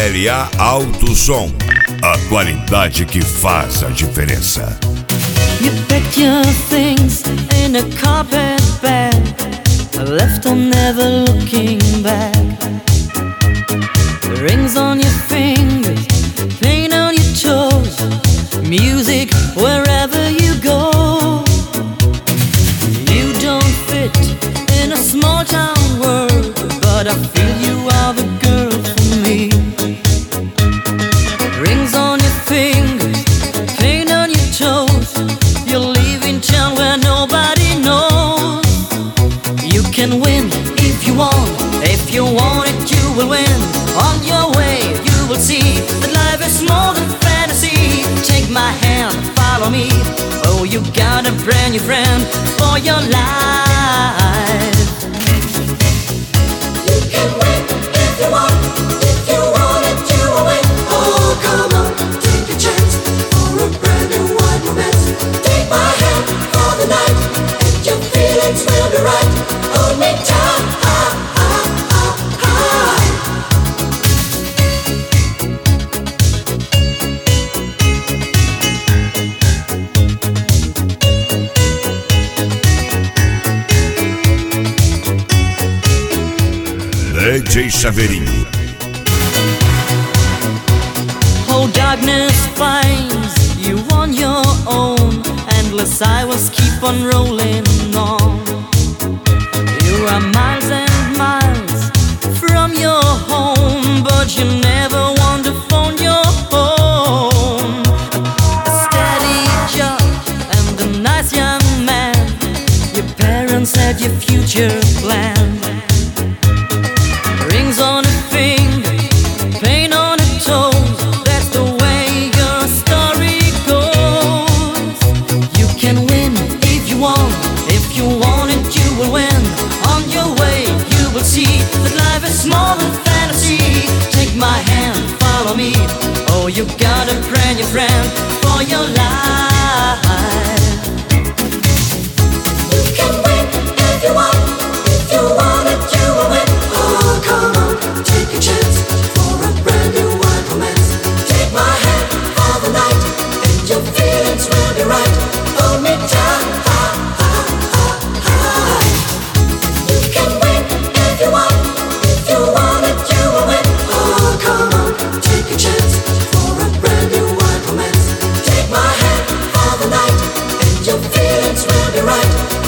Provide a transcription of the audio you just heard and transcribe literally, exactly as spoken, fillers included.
L A Alto Som, a qualidade que faz a diferença. You packed your things in a carpet bag, left on never looking back. Rings on your fingers, paint on your toes, music wherever you go. You don't fit in a small town world, but I feel you are the girl for me. Rings on your fingers, paint on your toes, you're leaving town where nobody knows. You can win if you want, if you want it you will win. On your way you will see that life is more than fantasy. Take my hand, follow me, oh you got a brand new friend for your life. You can win if you want, if you want it you will win. Oh come on, take a chance for a brand new wide romance. Take my hand for the night, and your feelings will be right. Hold me tight, ah, ah, ah, ah. D J Chaveirinho. Oh, darkness finds you on your own, endless highways keep on rolling on. You are miles and miles from your home, but you never want to phone your home. A steady job and a nice young man, your parents had your future planned. Rings on a finger, paint on a toes, that's the way your story goes. You can win if you want, if you want it you will win. On your way you will see that life is more than fantasy. Take my hand, follow me, oh you got a brand new friend for your life. You can win if you want, if you want it you will win. Oh come on, take a chance for a brand new wide romance. Take my hand for the night, and your feelings will be right. Hold me tight, ah, ah, ah, ah. You can win if you want, if you want it you will win. Oh come on, take a chance for a brand new wide romance. Take my hand for the night, and your feelings will be right.